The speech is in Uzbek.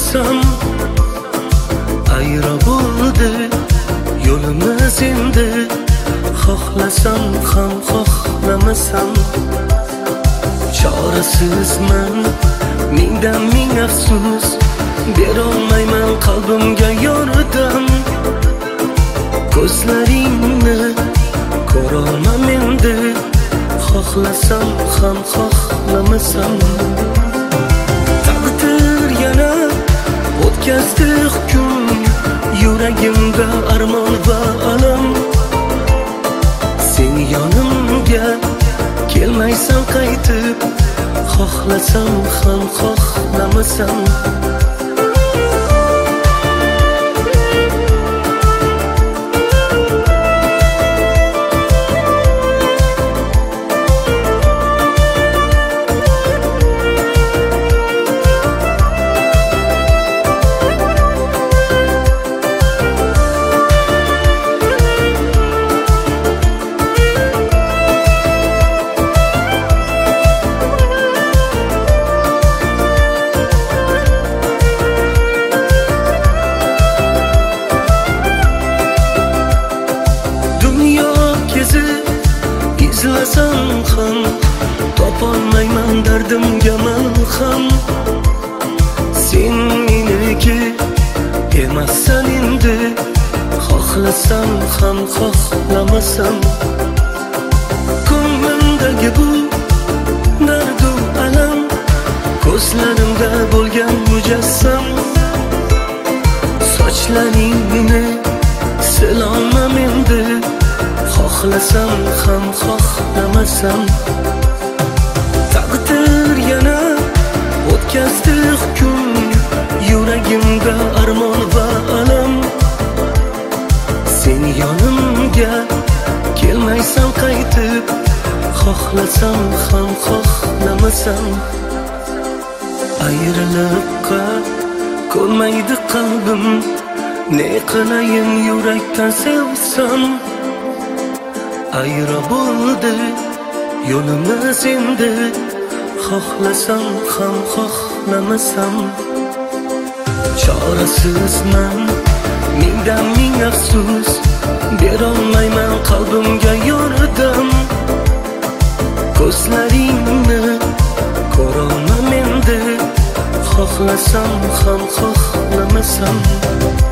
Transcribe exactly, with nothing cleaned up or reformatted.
sevsam ayro bo'ldi yo'limiz endi. Xohlasam ham xohlamasam chorasizman, mingdan ming afsus. Berolmayman qalbimga yordam. Ko'zlaringni ko'rolmam endi. Xohlasam ham xohlamasam taqdir yana o'tkazdi hukm. Yuragimda armon va alam. Sen yonimga kelmaysan qaytib. Xohlasam ham xohlamasam izlasam ham topolmayman dardimga malham. Sen meniki emassan endi. Xohlasam ham xohlamasam ko'nglimdagi bu dardu alam ko'zlarimda bo'lgan mujassam. Sochlaringni silolmam endi. Xohlasam ham xohlamasam taqdir yana o'tkazdi hukm. Yuragimda armon va alam. Sen yonimga kelmaysan qaytib. Xohlasam ham xohlamasam ayriliqqa ko'nmaydi qalbim. Ne qilayin yurakdan sevsam ayro bo'ldi yo'limiz endi. Xohlasam ham xohlamasam chorasizman, mingdan ming afsus. Berolmayman qalbimga yordam. Ko'zlaringni ko'rolmam endi. Xohlasam ham xohlamasam